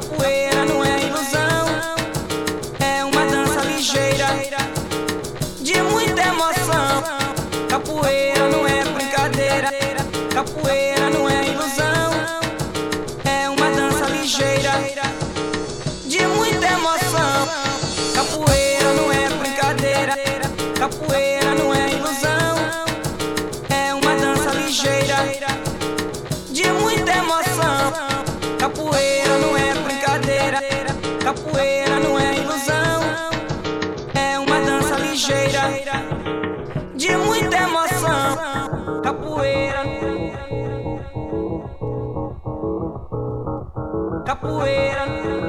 Capoeira não é ilusão, é uma dança ligeira, de muita emoção. Capoeira não é brincadeira, capoeira não é ilusão, é uma dança ligeira, de muita emoção. Capoeira não é brincadeira, capoeira não é ilusão, é uma dança ligeira, de muita emoção. Capoeira não é brincadeira, capoeira não é ilusão, é uma dança ligeira, de muita emoção. Capoeira, capoeira.